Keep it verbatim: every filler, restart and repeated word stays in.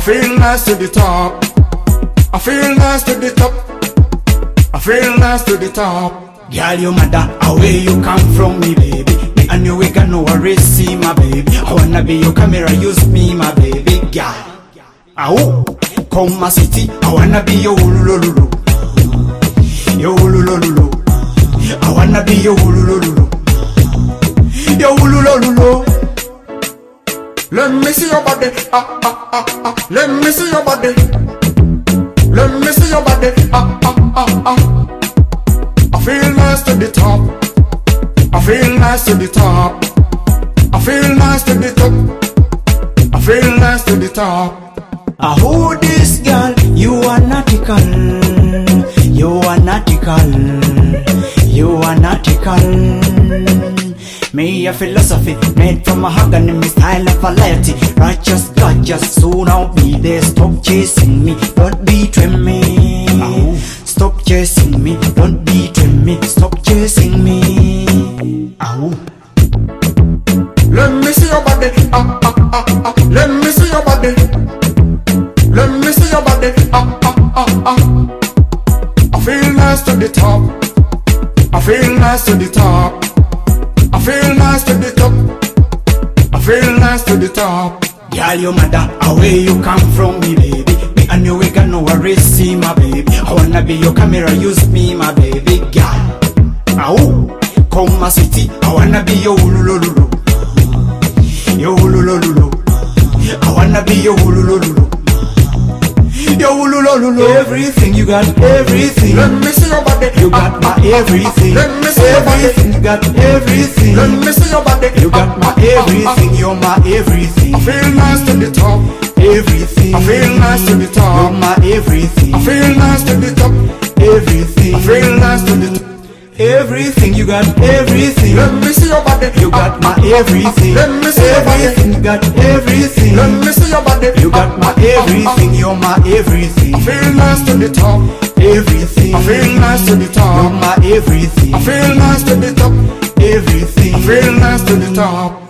feel nice to the top. I feel nice to the top. I feel nice to the top. Girl, you matter away you come from me, baby. Me and you we got no worries, see my baby. I wanna be your camera, use me, my baby girl. Ow, come my city, I wanna be your ulululu. Your ulululu. I wanna be your ulululu. Your ulululu. Let me see your body, ah ah ah ah. Let me see your body. Let me see your body, ah ah ah ah. I feel nice to the top. I feel nice to the top. I feel nice to the top. I feel nice to the top. I hold this girl, you are nautical. You are nautical. You are nautical. Me a philosophy made from mahogany, me style of variety. Righteous, gorgeous, soon I'll be there. Stop chasing me, don't betray me. Stop chasing me, don't betray me. Stop chasing me. Ow. Let me see your body, ah ah ah ah. Let me see your body. Let me see your body, ah ah ah ah. I feel nice to the top. I feel nice to the top. I feel nice to the top. I feel nice to the top. Girl, you matter away you come from me, baby. Me and you we got no worries, see my baby. I wanna be your camera, use me, my baby girl. Ow, come my city, I wanna be your ulululu. Your ulululu. I wanna be your ulululu. Your ulululu. Everything you got, everything. Let me see your body. You got my everything. Let me see your body. Everything, you got everything. Let me see your body. You got my everything, you're my everything. I feel nice to the top. Everything. I feel nice to the You're top. my everything. I feel nice to the top. Everything. I feel nice to the top. Everything, you got everything. Let me see your body. You got my everything. Let me see your body. Everything, you got everything. Let me see your body. You got my everything, you're my everything. I feel nice to the top. Everything. I feel nice to the You're top. my everything. I feel nice to the top. Everything. I feel nice to the top.